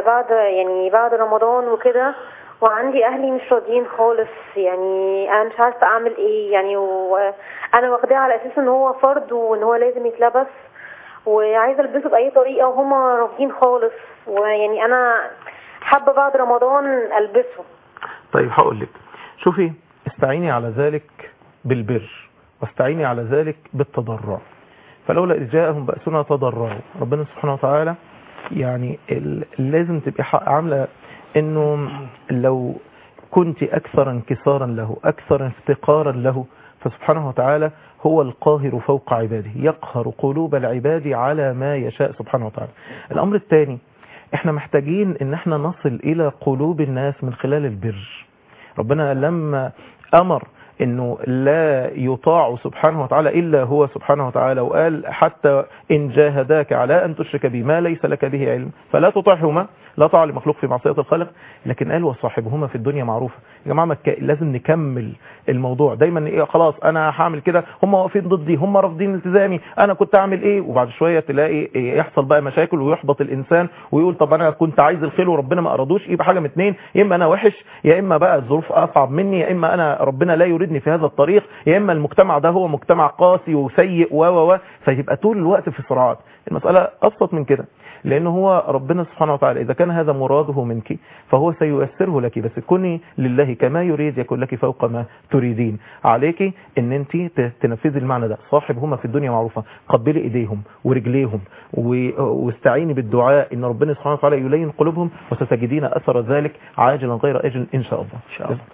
بعد رمضان وكده، وعندي اهلي مش راضيين خالص. يعني انا مش عارفه اعمل ايه، يعني انا واخداه على اساس ان هو فرض وان هو لازم يتلبس، وعايزه البسه باي طريقه وهم رافضين خالص. ويعني انا حابه بعد رمضان البسه. طيب هقول لك، شوفي، استعيني على ذلك بالبر، واستعيني على ذلك بالتضرع. فلولا إذ جاءهم بأسنا تضرعوا. ربنا سبحانه وتعالى يعني لازم تبقي عاملة انه لو كنت اكثر انكسارا له، اكثر افتقارا له، فسبحانه وتعالى هو القاهر فوق عباده، يقهر قلوب العباد على ما يشاء سبحانه وتعالى. الامر الثاني، احنا محتاجين ان احنا نصل الى قلوب الناس من خلال البر. ربنا لما امر انه لا يطاع سبحانه وتعالى الا هو سبحانه وتعالى، وقال حتى ان جاهداك على ان تشرك بي ما ليس لك به علم فلا تطعهما، لا طاعة لمخلوق في معصية الخالق. لكن قال وصاحبهما في الدنيا معروفة. يا جماعة لازم نكمل الموضوع. دايما ايه، خلاص انا هعمل كده، هم واقفين ضدي، هم رافضين التزامي، انا كنت اعمل ايه، وبعد شوية تلاقي يحصل بقى مشاكل ويحبط الانسان ويقول طب انا كنت عايز الخير وربنا ما ارادوش. يبقى حاجة من اتنين، يا اما انا وحش، يا اما بقى الظروف اصعب مني، يا اما انا ربنا لا يريدني في هذا الطريق، يا اما المجتمع ده هو مجتمع قاسي وسيء و فيبقى طول الوقت في صراعات. المسألة ابسط من كده، لأنه هو ربنا سبحانه وتعالى إذا كان هذا مراده منك فهو سييسره لك، بس كوني لله كما يريد يكون لك فوق ما تريدين. عليك ان انت تنفذي المعنى ده. صاحبهما في الدنيا معروفة، قبلي ايديهم ورجليهم واستعيني بالدعاء ان ربنا سبحانه وتعالى يلين قلوبهم، وستجدين اثر ذلك عاجلا غير اجل ان شاء الله. ان شاء الله.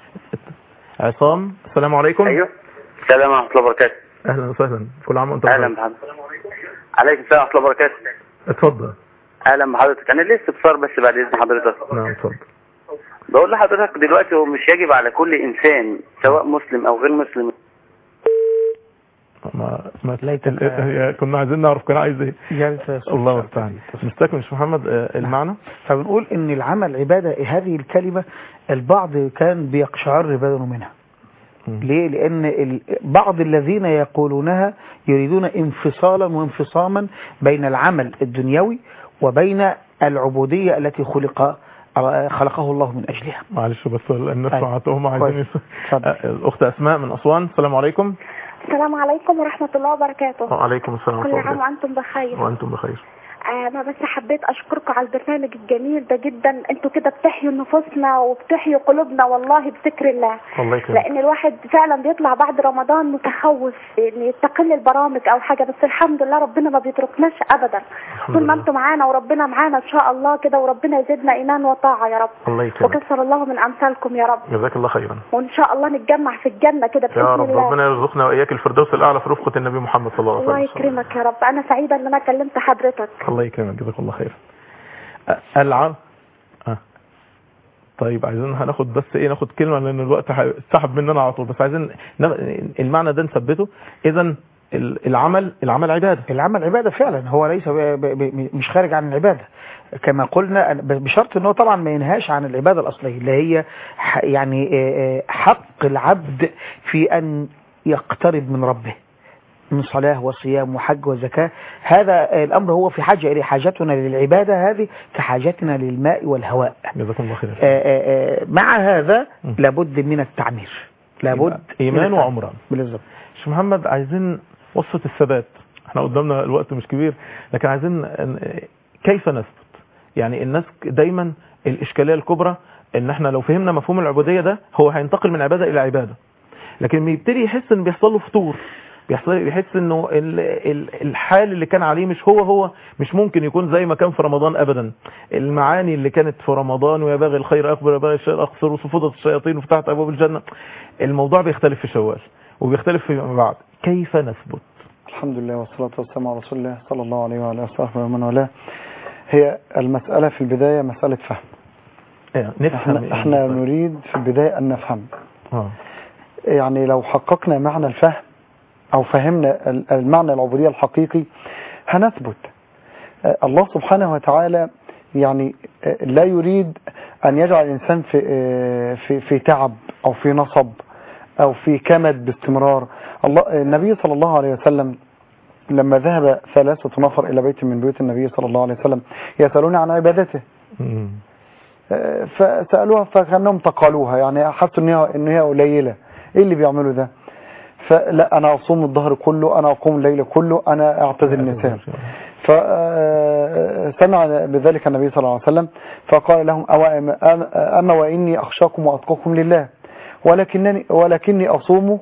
عصام، السلام عليكم. ايوه، السلام ورحمه الله وبركاته. اهلا وسهلا، كل عام وانت بخير. اهلا بحضرتك. عليكم السلام ورحمه الله وبركاته. اتفضل. اهلا بحضرتك. انا لسه استفسار بس بعد اذن حضرتك. نعم اتفضل. بقول لحضرتك دلوقتي هو مش يجب على كل انسان سواء مسلم او غير مسلم. كنا عايزين نعرف كان عايز ايه. الله المستعان. نستكمل يا محمد المعنى. فبنقول ان العمل عباده، هذه الكلمه البعض كان بيقشعر بدنه منها. ليه؟ لأن بعض الذين يقولونها يريدون انفصالا وانفصاما بين العمل الدنيوي وبين العبودية التي خلقه الله من أجلها. معلش بس الناس هم عايزين الأخت أسماء من أسوان، السلام عليكم. السلام عليكم ورحمة الله وبركاته. وعليكم السلام ورحمة الله. كل عام وأنتم بخير. وأنتم بخير. أنا بس حبيت أشكركم على البرنامج الجميل ده جدا. أنتوا كده بتحيوا نفوسنا وبتحيوا قلوبنا والله بذكر الله. الله يكرمك. لأن الواحد فعلا بيطلع بعد رمضان متخوف إن يستقل البرامج أو حاجة، بس الحمد لله ربنا ما بيتركناش أبدا. طول ما أنتم معانا وربنا معانا إن شاء الله كده، وربنا يزيدنا إيمان وطاعة يا رب. الله يكرمك. وكثر الله من أمثالكم يا رب. جزاك الله خيرا. وإن شاء الله نتجمع في الجنة كده بإذن الله. يا رب ربنا يرزقنا وإياك الفردوس الأعلى في رفقة النبي محمد صلى الله عليه وسلم. الله يكرمك يا رب. أنا سعيدة إن أنا كلمت حضرتك. الله يكرمك، جزاك الله خير. طيب عايزين هناخد بس ناخد كلمة لأن الوقت سحب مننا على طول، بس عايزين المعنى ده نثبته. إذن العمل عبادة. العمل عبادة فعلا، هو ليس مش خارج عن العبادة كما قلنا، بشرط انه طبعا ما ينهاش عن العبادة الأصلية اللي هي يعني حق العبد في أن يقترب من ربه من صلاة وصيام وحج وزكاة. هذا الأمر هو في حاجة إليه. حاجتنا للعبادة هذه كحاجتنا للماء والهواء. جزاكم الله خير. مع هذا لابد من التعمير، لابد إيمان وعمران. بالظبط. شيخ محمد، عايزين وصفة الثبات. احنا قدامنا الوقت مش كبير، لكن عايزين كيف نثبت. يعني الناس دايما الإشكالية الكبرى ان احنا لو فهمنا مفهوم العبودية ده هو هينتقل من عبادة إلى عبادة، لكن بيبتدي يحس ان بيحصل له فتور، بيحس انه الحال اللي كان عليه مش هو مش ممكن يكون زي ما كان في رمضان ابدا. المعاني اللي كانت في رمضان ويا باغي الخير اخبر يا باغي الشر اخسر وصفدت الشياطين وفتحت ابواب الجنة، الموضوع بيختلف في شوال وبيختلف في بعد. كيف نثبت الحمد لله والصلاة والسلام على رسول الله صلى الله عليه وعلى آله وصحبه ومن والاه. هي المسألة في البداية مسألة فهم. احنا نريد في البداية أن نفهم. يعني لو حققنا معنى الفهم أو فهمنا المعنى العبودية الحقيقي هنثبت. الله سبحانه وتعالى يعني لا يريد أن يجعل الإنسان في تعب أو في نصب أو في كمد باستمرار. النبي صلى الله عليه وسلم لما ذهب 3 نفر إلى بيت من بيوت النبي صلى الله عليه وسلم يسألون عن عبادته، فسألوها فكأنهم تقالوها، يعني حسوا إن هي قليلة، إيه اللي بيعملوا ده؟ فلا أنا أصوم الظهر كله، أنا أقوم الليل كله، أنا أعتزل النساء. فسمع بذلك النبي صلى الله عليه وسلم فقال لهم أما وإني أخشاكم وأتقاكم لله ولكني أصوم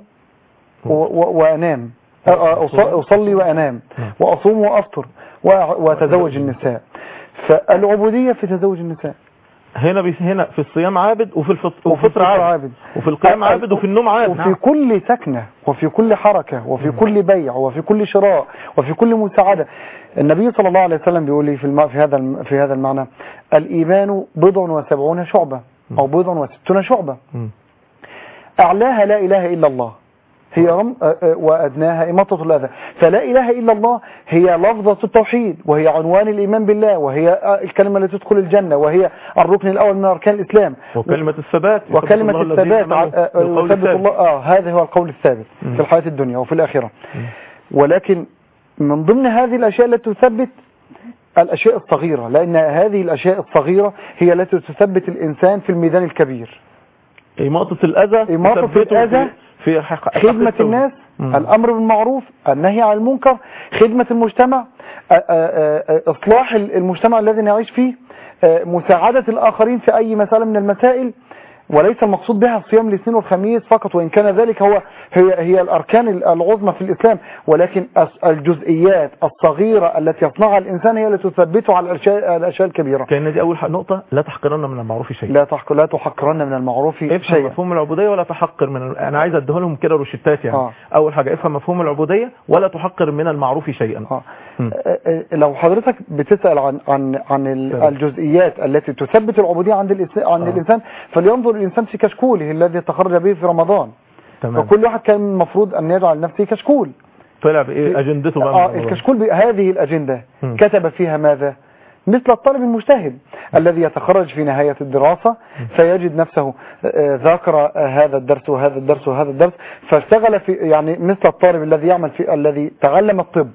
وأنام، أصلي وأنام، وأصوم وأفطر وأتزوج النساء. فالعبودية في تزوج النساء. هنا في الصيام عابد، وفي الفطر عابد، وفي القيام عابد، وفي النوم عابد، وفي كل سكنة، وفي كل حركة، وفي كل بيع، وفي كل شراء، وفي كل مساعدة. النبي صلى الله عليه وسلم بيقول لي في هذا المعنى: الإيمان 70 شعبة أو 60 شعبة، أعلاها لا إله إلا الله هي وأدناها إماطة الأذى. فلا إله إلا الله هي لفظة التوحيد، وهي عنوان الإيمان بالله، وهي الكلمة التي تدخل الجنة، وهي الركن الأول من أركان الإسلام، وكلمة الثبات يثبت الله. هذا هو القول الثابت في الحياة الدنيا وفي الآخرة. ولكن من ضمن هذه الأشياء التي تثبت الأشياء الصغيرة، لأن هذه الأشياء الصغيرة هي التي تثبت الإنسان في الميدان الكبير. إماطة الأذى في خدمة الناس، الأمر بالمعروف، النهي عن المنكر، خدمة المجتمع، إصلاح المجتمع الذي نعيش فيه، مساعدة الآخرين في أي مسألة من المسائل. وليس المقصود بها الصيام الاثنين والخميس فقط، وإن كان ذلك هي الأركان العظمى في الإسلام، ولكن الجزئيات الصغيرة التي يصنعها الإنسان هي التي تثبته على الأشياء الكبيرة. كأن دي أول نقطة: لا تحقرن من المعروف شيئا. لا تحقرن من المعروف شيئا. افهم مفهوم العبودية ولا تحقر أنا عايز أديه لهم كده روشتات يعني. أول حاجة افهم مفهوم العبودية ولا تحقر من المعروف شيئا. لو حضرتك بتسأل عن الجزئيات التي تثبت العبودية عند الإنسان، فلينظر الإنسان في كشكوله الذي تخرج به في رمضان. فكل واحد كان المفروض أن يجعل نفسه كشكول. طلع بإيه أجندته بقى؟ الكشكول هذه الأجندة كتب فيها ماذا؟ مثل الطالب المجتهد الذي يتخرج في نهاية الدراسة فيجد نفسه ذاكر هذا الدرس وهذا الدرس وهذا الدرس، فاشتغل في يعني مثل الطالب الذي تعلم الطب.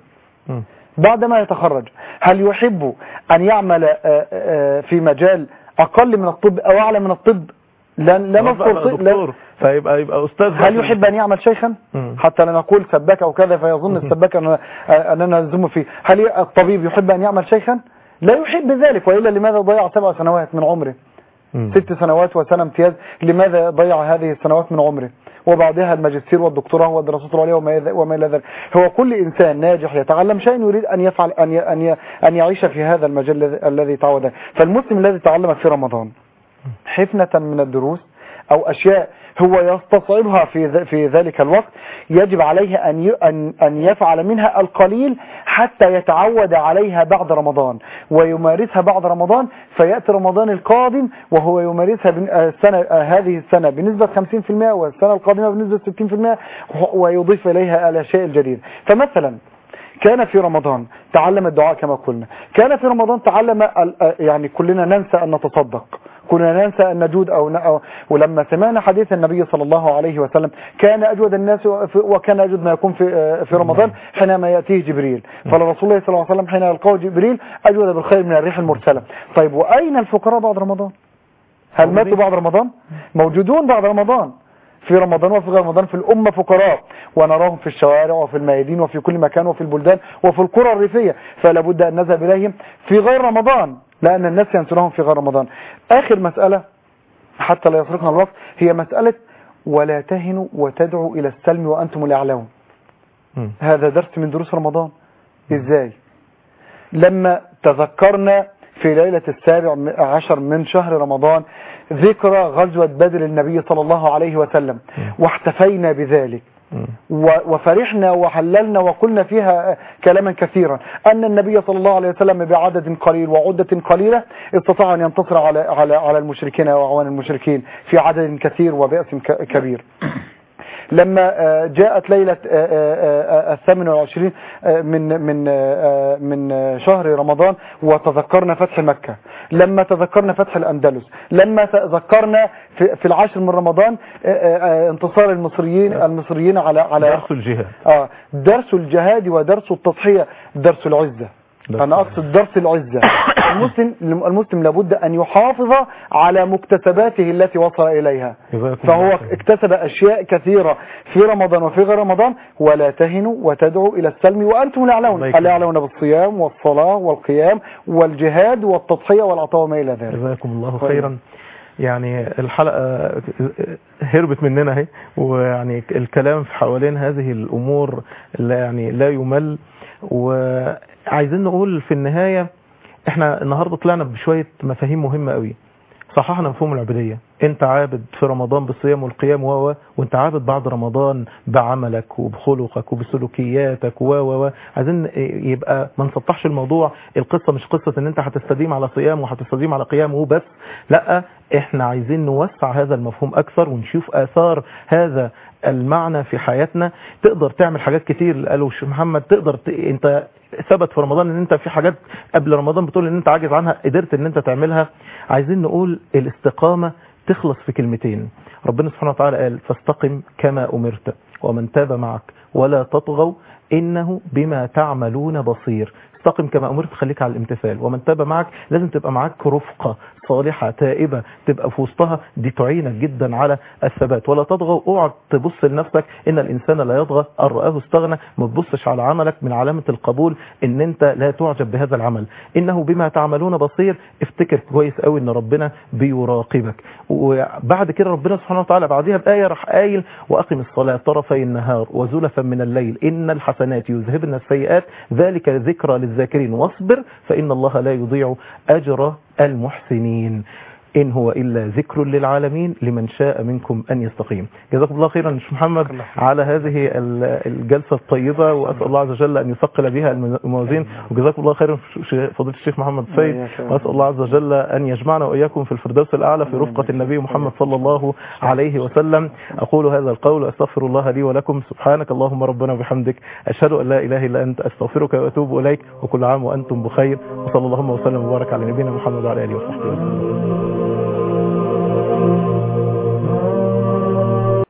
بعدما يتخرج هل يحب أن يعمل في مجال أقل من الطب أو أعلى من الطب؟ لا دكتور فيبقى أستاذ. هل يحب أن يعمل شيخا حتى لا نقول سباك أو كذا فيظن السباك أننا نلزمه فيه؟ هل الطبيب يحب أن يعمل شيخا؟ لا يحب ذلك، وإلا لماذا ضيع 7 سنوات من عمره؟ 6 سنوات وسنة امتياز، لماذا ضيع هذه السنوات من عمره؟ وبعدها الماجستير والدكتوراه والدراسات العليا وما إلى ذلك. هو كل إنسان ناجح يتعلم شيء يريد أن يفعل أن يعيش في هذا المجال الذي تعود. فالمسلم الذي تعلم في رمضان حفنة من الدروس أو أشياء هو يستصعبها في ذلك الوقت، يجب عليه أن يفعل منها القليل حتى يتعود عليها بعد رمضان ويمارسها بعد رمضان، فيأتي رمضان القادم وهو يمارسها هذه السنة بنسبة 50% والسنة القادمة بنسبة 60%، ويضيف إليها الأشياء الجديدة. فمثلا كان في رمضان تعلم الدعاء كما قلنا، كان في رمضان تعلم يعني كلنا ننسى أن نتصدق، كنا ننسى أن نجود ولما سمعنا حديث النبي صلى الله عليه وسلم كان أجود الناس وكان أجود ما يكون في رمضان حينما يأتيه جبريل، فالرسول الله صلى الله عليه وسلم حين يلقاه جبريل أجود بالخير من الريح المرسلة. طيب وأين الفقراء بعد رمضان؟ هل ماتوا بعد رمضان؟ موجودون بعد رمضان، في رمضان وفي غير رمضان في الأمة فقراء، ونراهم في الشوارع وفي الميادين وفي كل مكان وفي البلدان وفي القرى الريفية، فلا بد أن نذهب إليهم في غير رمضان لأن الناس ينسونهم في غير رمضان. آخر مسألة حتى لا يسرقنا الوقت هي مسألة ولا تهنوا وتدعوا إلى السلم وأنتم الأعلون. هذا درس من دروس رمضان. إزاي؟ لما تذكرنا في ليلة 17 من شهر رمضان ذكرى غزوة بدر النبي صلى الله عليه وسلم واحتفينا بذلك، وفرحنا وحللنا وقلنا فيها كلاما كثيرا أن النبي صلى الله عليه وسلم بعدد قليل وعدة قليلة استطاع أن ينتصر على المشركين وأعوان المشركين في عدد كثير وبأس كبير. لما جاءت ليلة 28 من شهر رمضان وتذكرنا فتح مكة، لما تذكرنا فتح الأندلس، لما تذكرنا في العاشر من رمضان انتصار المصريين على درس الجهاد، درس الجهاد ودرس التضحية، درس العزة. أنا أقصد درس العزة. المسلم لابد أن يحافظ على مكتسباته التي وصل إليها، فهو اكتسب أشياء كثيرة في رمضان وفي غير رمضان. ولا تهنوا وتدعوا إلى السلم وأنتم الأعلون، الأعلون بالصيام والصلاة والقيام والجهاد والتضحية والعطاء وما إلى ذلك. جزاكم الله خيرا. يعني الحلقة هربت مننا اهي، ويعني الكلام في حوالين هذه الأمور لا يمل. وعايزين نقول في النهاية احنا النهاردة طلعنا بشوية مفاهيم مهمة قوي. صححنا مفهوم العبودية، انت عابد في رمضان بالصيام والقيام وانت عابد بعد رمضان بعملك وبخلقك وبسلوكياتك عايزين يبقى ما نسطحش الموضوع. القصة مش قصة ان انت هتستديم على صيام وهتستديم على قيام وبس، لا، احنا عايزين نوسع هذا المفهوم اكثر ونشوف اثار هذا المعنى في حياتنا. تقدر تعمل حاجات كتير، قالوا الشيخ محمد تقدر انت ثبت في رمضان ان انت في حاجات قبل رمضان بتقول ان انت عاجز عنها قدرت ان انت تعملها. عايزين نقول الاستقامة تخلص في كلمتين. ربنا سبحانه وتعالى قال فاستقم كما أمرت ومن تاب معك ولا تطغوا إنه بما تعملون بصير. استقم كما أمرت، خليك على الامتثال. ومن تاب معك، لازم تبقى معاك رفقة صالحة تائبة تبقى في وسطها، دي تعينك جدا على الثبات. ولا تطغوا، اوعى تبص لنفسك، ان الانسان لا يطغى ان رآه استغنى. ما تبصش على عملك، من علامة القبول ان انت لا تعجب بهذا العمل. انه بما تعملون بصير. افتكر كويس قوي ان ربنا بيراقبك. وبعد كده ربنا سبحانه وتعالى بعدها بآية راح قايل واقم الصلاة طرفي النهار وزلفا من الليل ان الحسنات يذهبن السيئات ذلك ذكرى للذاكرين واصبر فإن الله لا يضيع أجر المحسنين. إن هو إلا ذكر للعالمين لمن شاء منكم أن يستقيم. جزاكم الله خيرا شيخ محمد على هذه الجلسة الطيبة، وأسأل الله عز وجل أن يثقل بها الموازين. وجزاكم الله خيرا فضيلة الشيخ محمد السيد، وأسأل الله عز وجل أن يجمعنا وإياكم في الفردوس الأعلى في رفقة النبي محمد صلى الله عليه وسلم. أقول هذا القول وأستغفر الله لي ولكم. سبحانك اللهم ربنا وبحمدك، أشهد أن لا إله إلا أنت، أستغفرك وأتوب إليك. وكل عام وأنتم بخير، وصلى اللهم وسلم وبارك على نبينا محمد وعلى آله وصحبه وسلم.